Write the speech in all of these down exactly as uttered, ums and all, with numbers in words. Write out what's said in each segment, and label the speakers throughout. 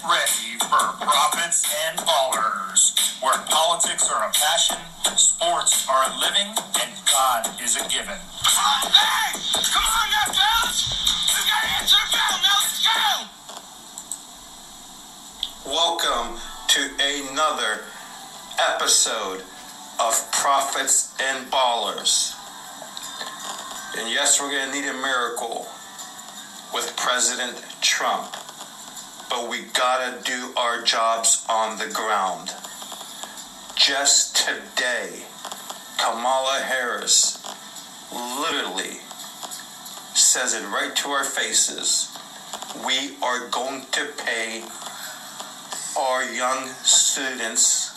Speaker 1: ready for Prophets and Ballers, where politics are a passion, sports are a living, and God is a given. Hey! Come on now, fellas! You gotta answer the bell, now let's go!
Speaker 2: Welcome to another episode of Prophets and Ballers. And yes, we're going to need a miracle with President Trump. But we gotta do our jobs on the ground. Just today, Kamala Harris literally says it right to our faces. We are going to pay our young students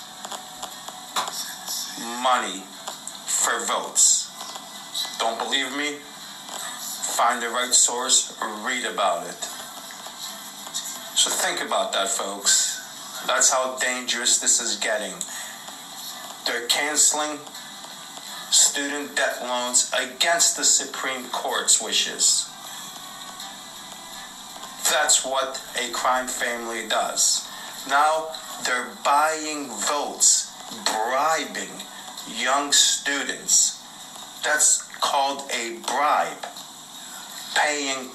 Speaker 2: money for votes. Don't believe me? Find the right source, read about it. So think about that, folks. That's how dangerous this is getting. They're canceling student debt loans against the Supreme Court's wishes. That's what a crime family does. Now they're buying votes, bribing young students. That's called a bribe. Paying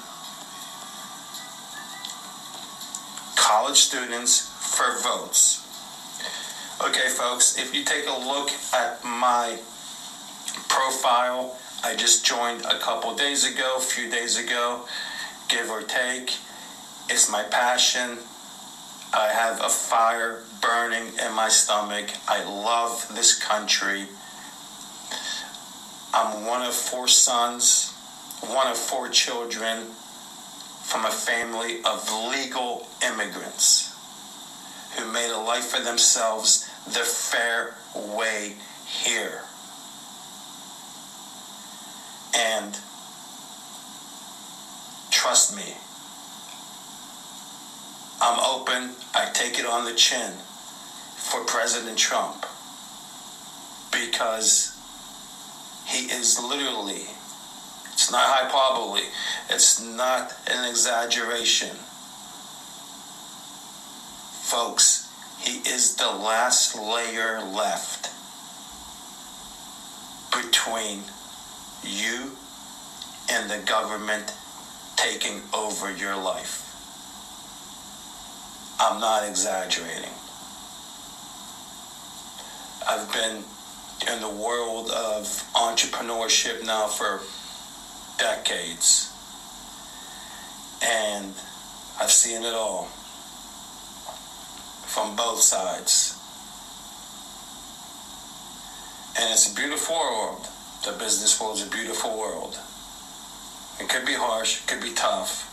Speaker 2: college students for votes. Okay, folks, if you take a look at my profile, I just joined a couple days ago, a few days ago, give or take. It's my passion. I have a fire burning in my stomach. I love this country. I'm one of four sons, one of four children, from a family of legal immigrants who made a life for themselves the fair way here. And trust me, I'm open, I take it on the chin for President Trump because he is literally, it's not hyperbole. It's not an exaggeration. Folks, he is the last layer left between you and the government taking over your life. I'm not exaggerating. I've been in the world of entrepreneurship now for decades, and I've seen it all from both sides, and it's a beautiful world. The business world is a beautiful world. It could be harsh, it could be tough,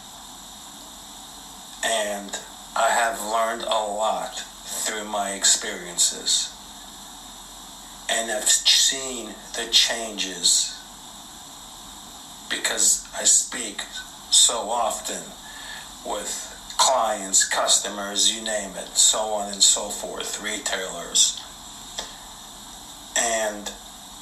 Speaker 2: and I have learned a lot through my experiences, and I've seen the changes because I speak so often with clients, customers, you name it, so on and so forth, retailers. And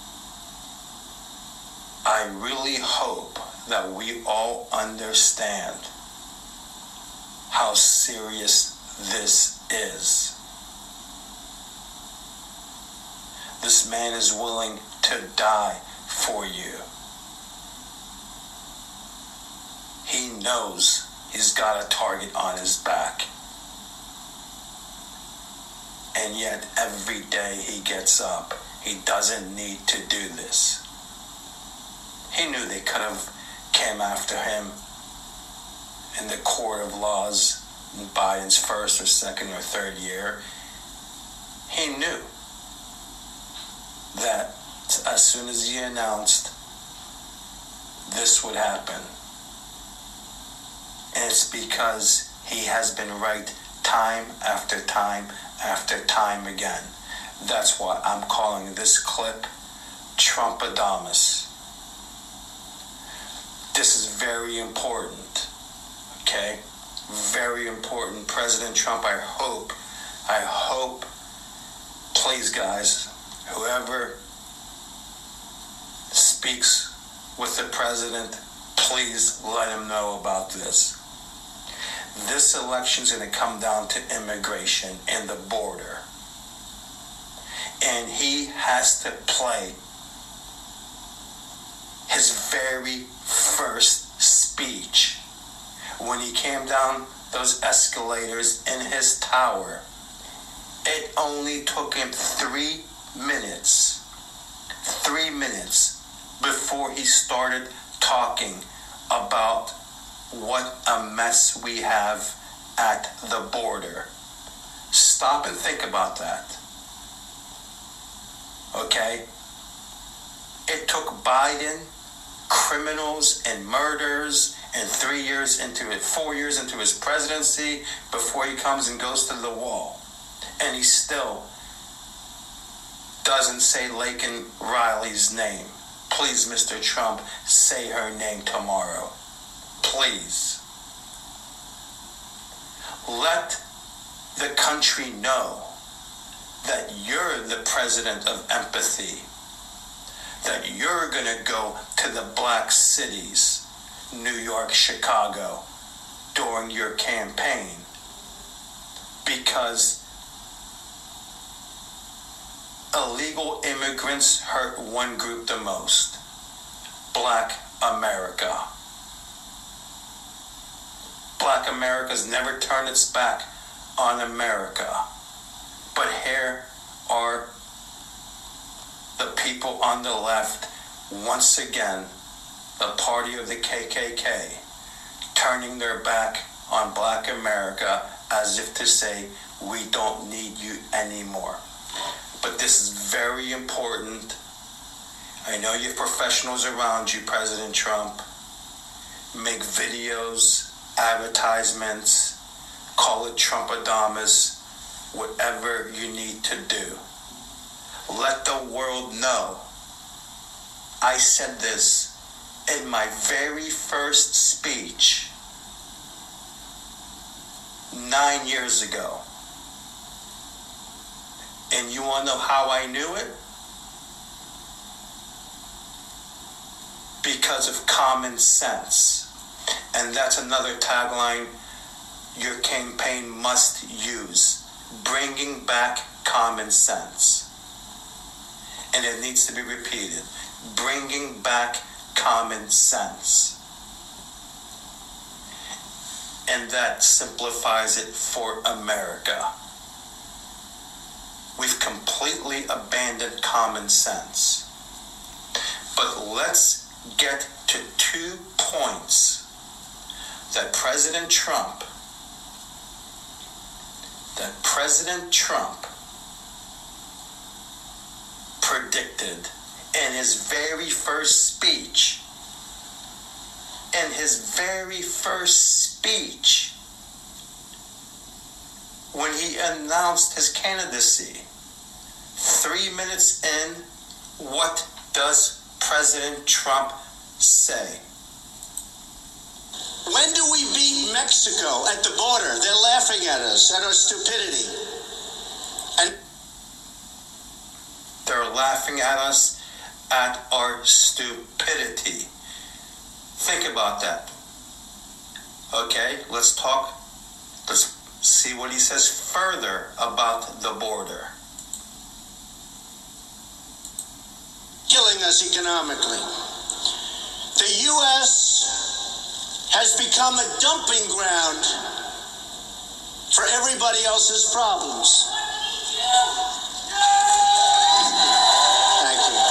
Speaker 2: I really hope that we all understand how serious this is. This man is willing to die for you. He knows he's got a target on his back. And yet every day he gets up, he doesn't need to do this. He knew they could have came after him in the court of laws in Biden's first or second or third year. He knew that as soon as he announced this would happen, and it's because he has been right time after time after time again. That's why I'm calling this clip Trumpadamus. This is very important, okay? Very important. President Trump, I hope, I hope, please guys, whoever speaks with the president, please let him know about this. this election's going to come down to immigration and the border. And he has to play his very first speech when he came down those escalators in his tower. It only took him three minutes, three minutes before he started talking about what a mess we have at the border. Stop and think about that. Okay? It took Biden, criminals and murders, and three years into it, four years into his presidency before he comes and goes to the wall. And he still doesn't say Laken Riley's name. Please, Mister Trump, say her name tomorrow. Please. Let the country know that you're the president of empathy, that you're going to go to the black cities, New York, Chicago, during your campaign, because illegal immigrants hurt one group the most: Black America. Black America's never turned its back on America. But here are the people on the left, once again, the party of the K K K, turning their back on Black America as if to say, we don't need you anymore. But this is very important. I know you have professionals around you, President Trump. Make videos, advertisements, call it Trumpadamus, whatever you need to do. Let the world know. I said this in my very first speech nine years ago. And you want to know how I knew it? Because of common sense. And that's another tagline your campaign must use: bringing back common sense. And it needs to be repeated: bringing back common sense. And that simplifies it for America. We've completely abandoned common sense. But let's get to two points that President Trump, that President Trump predicted in his very first speech. In his very first speech, when he announced his candidacy. Three minutes in, what does President Trump say?
Speaker 3: When do we beat Mexico at the border? They're laughing at us, at our stupidity. And
Speaker 2: they're laughing at us at our stupidity. Think about that. Okay, let's talk. Let's see what he says further about the border.
Speaker 3: Killing us economically. The U S has become a dumping ground for everybody else's problems. Thank you.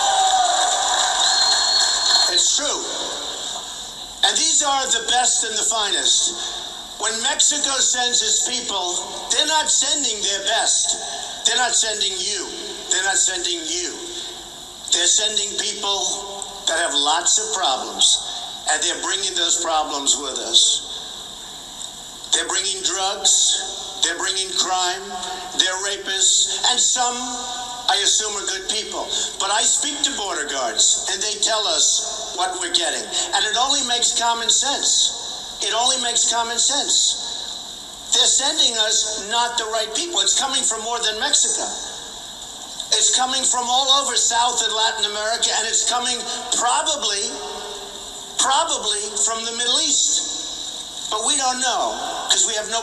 Speaker 3: It's true. And these are the best and the finest. When Mexico sends its people, they're not sending their best. They're not sending you. They're not sending you. They're sending people that have lots of problems, and they're bringing those problems with us. They're bringing drugs, they're bringing crime, they're rapists, and some, I assume, are good people. But I speak to border guards, and they tell us what we're getting. And it only makes common sense. It only makes common sense. They're sending us not the right people. It's coming from more than Mexico. It's coming from all over South and Latin America, and it's coming probably, probably from the Middle East. But we don't don't know because we have no.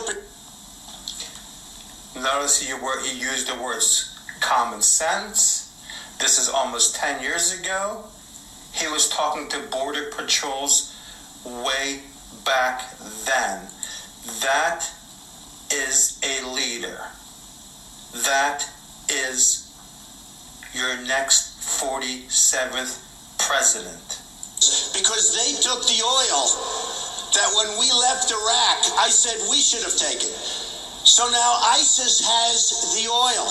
Speaker 2: Notice he, he used the words common sense. This is almost ten years ago. He was talking to Border Patrols way back then. That is a leader. That is your next forty-seventh president.
Speaker 3: Because they took the oil that when we left Iraq, I said we should have taken. So now ISIS has the oil.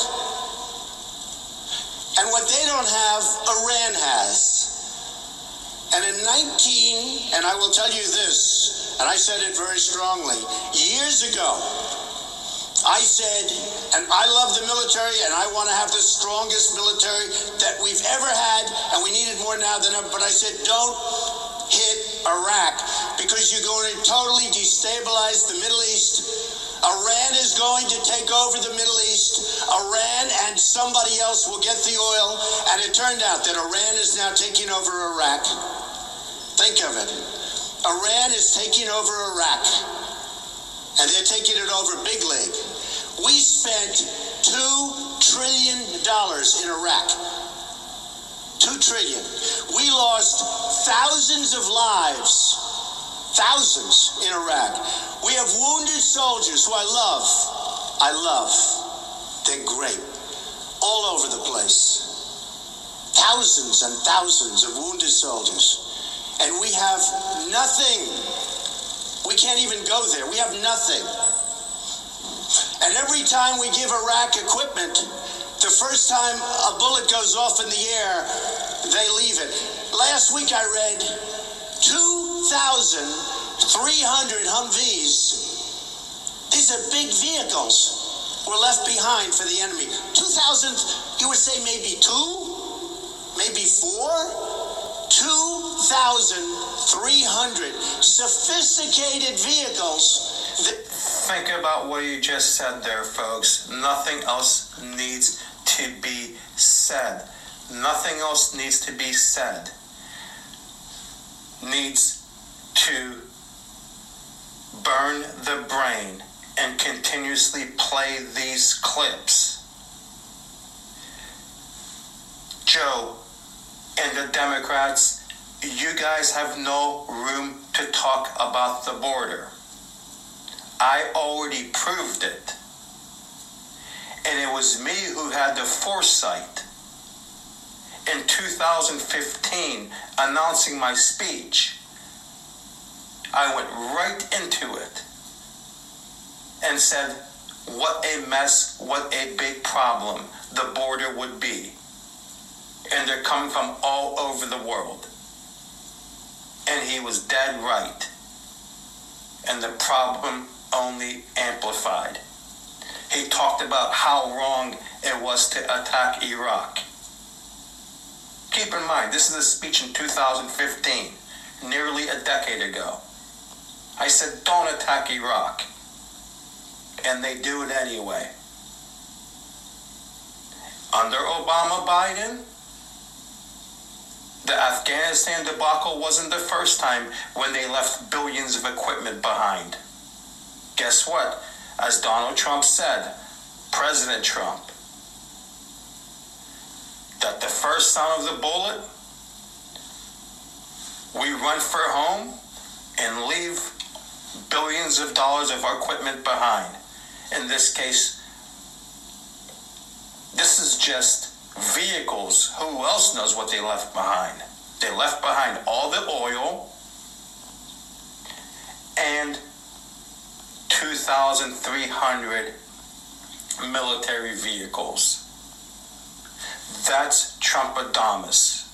Speaker 3: And what they don't have, Iran has. And in nineteen, and I will tell you this, and I said it very strongly, years ago, I said, and I love the military, and I want to have the strongest military that we've ever had, and we need it more now than ever, but I said, don't hit Iraq, because you're going to totally destabilize the Middle East. Iran is going to take over the Middle East. Iran and somebody else will get the oil, and it turned out that Iran is now taking over Iraq. Think of it. Iran is taking over Iraq, and they're taking it over big league. We spent two trillion dollars in Iraq. Two trillion. We lost thousands of lives. Thousands in Iraq. We have wounded soldiers who I love. I love. They're great. All over the place. Thousands and thousands of wounded soldiers. And we have nothing. We can't even go there. We have nothing. And every time we give Iraq equipment, the first time a bullet goes off in the air, they leave it. Last week I read two thousand three hundred Humvees. These are big vehicles were left behind for the enemy. two thousand, you would say maybe two? Maybe four? two thousand three hundred sophisticated vehicles. That-
Speaker 2: Think about what you just said there, folks. Nothing else needs to be said. Nothing else needs to be said. Needs to burn the brain and continuously play these clips. Joe and the Democrats, you guys have no room to talk about the border. I already proved it. And it was me who had the foresight in two thousand fifteen announcing my speech. I went right into it and said what a mess, what a big problem the border would be. And they're coming from all over the world. And he was dead right. And the problem only amplified. He talked about how wrong it was to attack Iraq. Keep in mind, this is a speech in two thousand fifteen, nearly a decade ago. I said, don't attack Iraq. And they do it anyway. Under Obama Biden, the Afghanistan debacle wasn't the first time when they left billions of equipment behind. Guess what? As Donald Trump said, President Trump, that the first sound of the bullet, we run for home and leave billions of dollars of our equipment behind. In this case, this is just vehicles. Who else knows what they left behind? They left behind all the oil and two thousand three hundred military vehicles. That's Trumpadamus.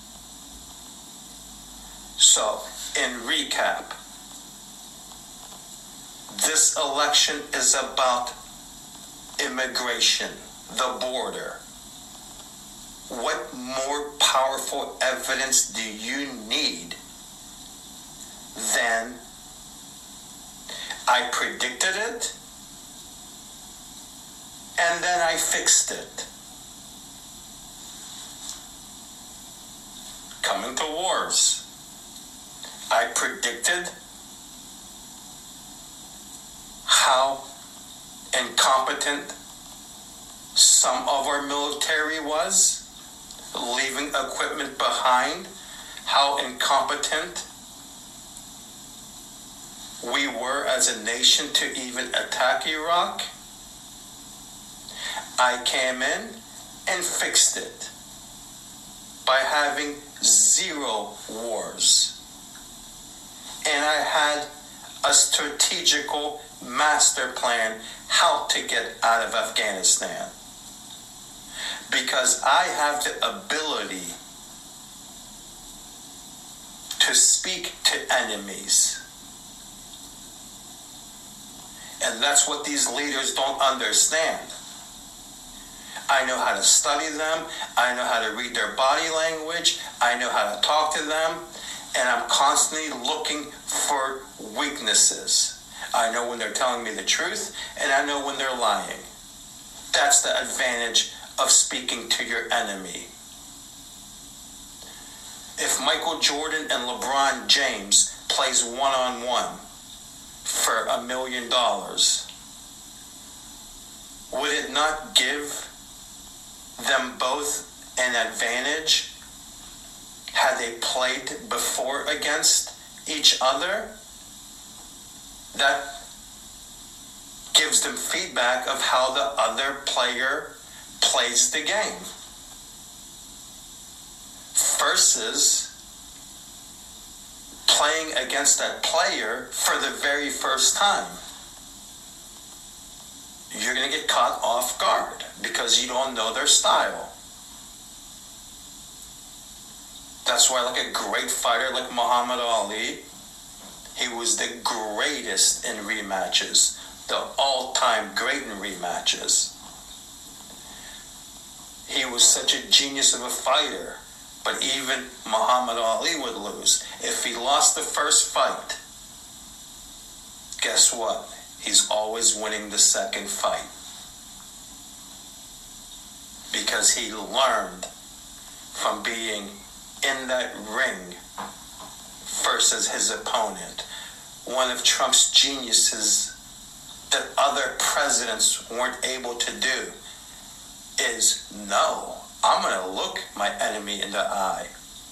Speaker 2: So, in recap, this election is about immigration, the border. What more powerful evidence do you need than I predicted it and then I fixed it? Coming to wars. I predicted incompetent some of our military was, leaving equipment behind, how incompetent we were as a nation to even attack Iraq. I came in and fixed it by having zero wars. And I had a strategical master plan how to get out of Afghanistan. Because I have the ability to speak to enemies. And that's what these leaders don't understand. I know how to study them. I know how to read their body language. I know how to talk to them. And I'm constantly looking for weaknesses. I know when they're telling me the truth, and I know when they're lying. That's the advantage of speaking to your enemy. If Michael Jordan and LeBron James plays one-on-one for a million dollars, would it not give them both an advantage had they played before against each other? That gives them feedback of how the other player plays the game. Versus playing against that player for the very first time. You're going to get caught off guard because you don't know their style. That's why, like a great fighter like Muhammad Ali, he was the greatest in rematches, the all-time great in rematches. He was such a genius of a fighter, but even Muhammad Ali would lose. If he lost the first fight, guess what? He's always winning the second fight. Because he learned from being in that ring versus his opponent. One of Trump's geniuses that other presidents weren't able to do is, no, I'm going to look my enemy in the eye.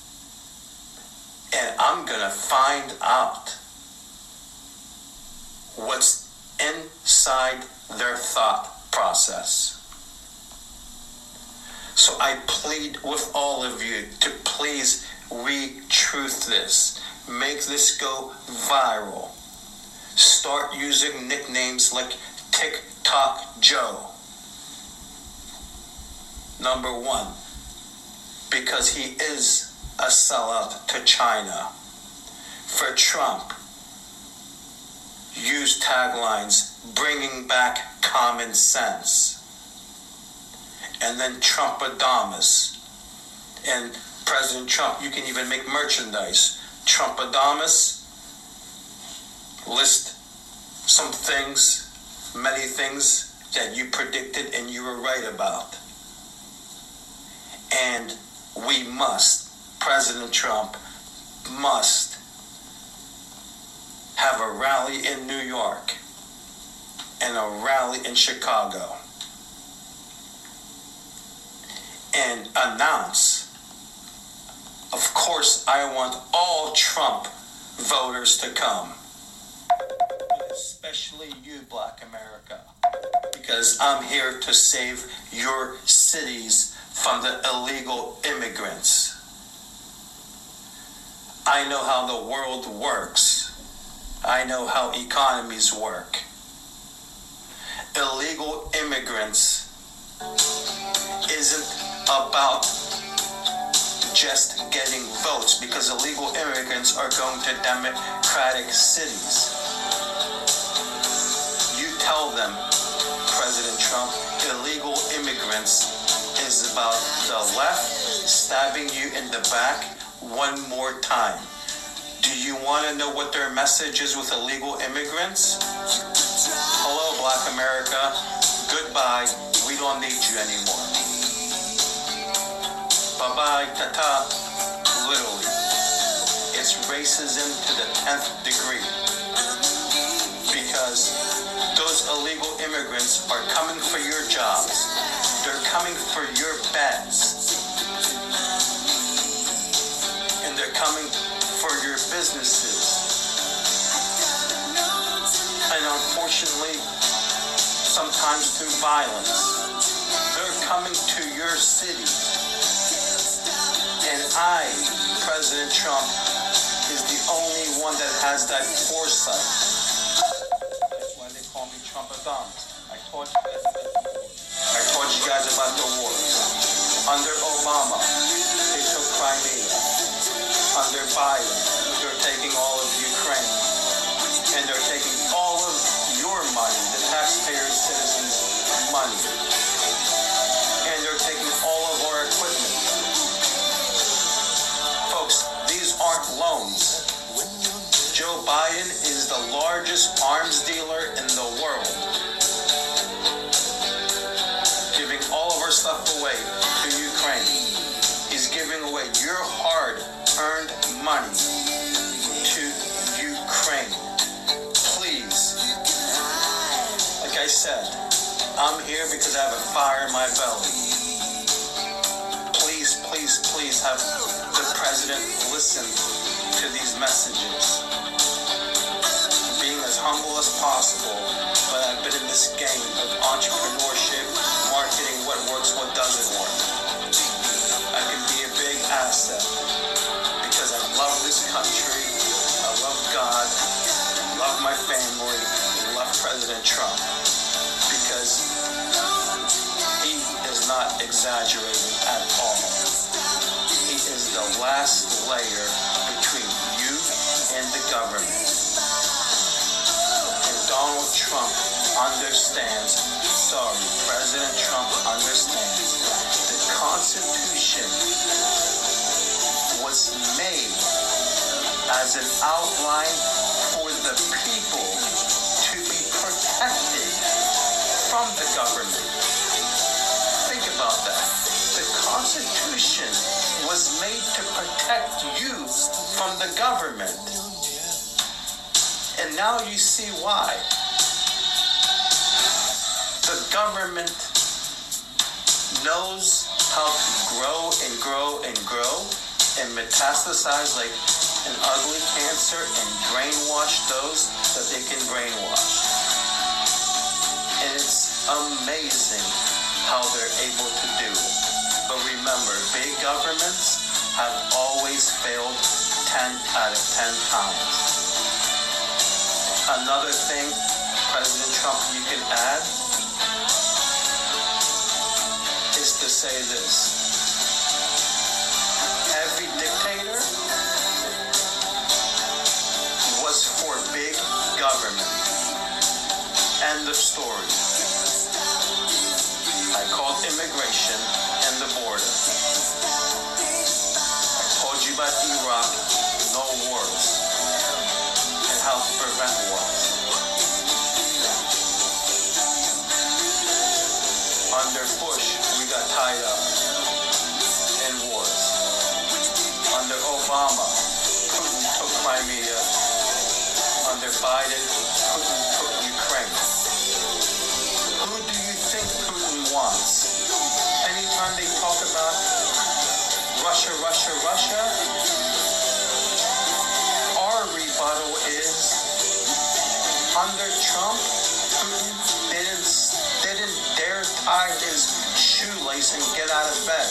Speaker 2: And I'm going to find out what's inside their thought process. So I plead with all of you to please re-truth this. Make this go viral. Start using nicknames like TikTok Joe. Number one, because he is a sellout to China. For Trump, use taglines bringing back common sense. And then Trumpadamus. And President Trump, you can even make merchandise. Trumpadamus, list some things, many things that you predicted and you were right about. And we must, President Trump must have a rally in New York and a rally in Chicago and announce, of course, I want all Trump voters to come, especially you, Black America, because I'm here to save your cities from the illegal immigrants. I know how the world works. I know how economies work. Illegal immigrants isn't about just getting votes, because illegal immigrants are going to democratic cities. You tell them, President Trump, illegal immigrants is about the left stabbing you in the back one more time. Do you want to know what their message is with illegal immigrants? Hello, Black America. Goodbye. We don't need you anymore. Bye-bye, ta-ta. Literally. It's racism to the tenth degree. Because those those illegal immigrants are coming for your jobs. They're coming for your beds. And they're coming for your businesses. And unfortunately, sometimes through violence, they're coming to your city. And I, President Trump, is the only one that has that foresight. That's why they call me Trumpadamus. I told you guys about the wars. I told you guys about the wars. Under Obama, they took Crimea. Under Biden, they're taking all of Ukraine. And they're taking all of your money, the taxpayers' citizens' money. And they're taking all of our equipment. Folks, these aren't loans. Joe Biden is the largest arms dealer in the world, giving all of our stuff away to Ukraine. He's giving away your hard-earned money to Ukraine. Please, like I said, I'm here because I have a fire in my belly. Please, please, please have the president listen to these messages. Being as humble as possible, but I've been in this game of entrepreneurship, marketing, what works, what doesn't work. I can be a big asset because I love this country, I love God, I love my family, I love President Trump because he is not exaggerating at all. He is the last layer between you and the government. And Donald Trump understands, sorry, President Trump understands, the Constitution was made as an outline for the people to be protected from the government. Think about that. The Constitution was made to protect you from the government. And now you see why. The government knows how to grow and grow and grow and metastasize like an ugly cancer and brainwash those that they can brainwash. And it's amazing how they're able to do it. But remember, big governments have always failed ten out of ten times. Another thing, President Trump, you can add is to say this. Every dictator was for big government. End of story. I called immigration and the border. I told you about Iraq, no wars, and how to prevent wars. Under Bush, we got tied up in wars. Under Obama, Putin took Crimea. Under Biden, Putin took Ukraine. Who do you think Putin wants? Anytime they talk about Russia, Russia, Russia, our rebuttal is under Trump, Putin didn't, didn't dare tie his shoelace and get out of bed.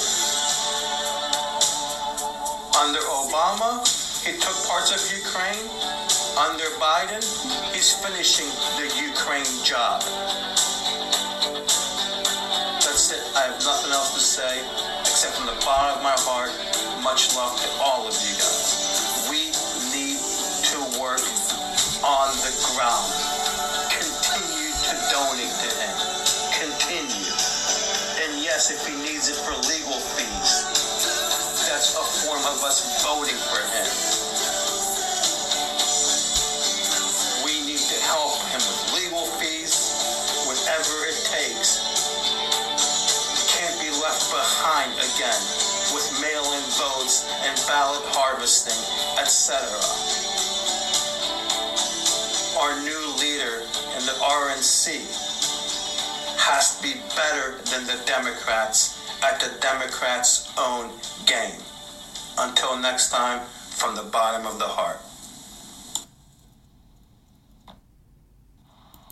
Speaker 2: Under Obama, he took parts of Ukraine. Under Biden, he's finishing the Ukraine job. That's it. I have nothing else to say except from the bottom of my heart, much love to all of you guys. We need to work on the ground. Continue to donate to him. Continue. And yes, if he needs it for legal fees, that's a form of us voting for him. We need to help him with legal fees, whatever it takes. Can't be left behind again with mail-in votes and ballot harvesting, et cetera. our new leader in the R N C has to be better than the Democrats at the Democrats' own game. Until next time, from the bottom of the heart.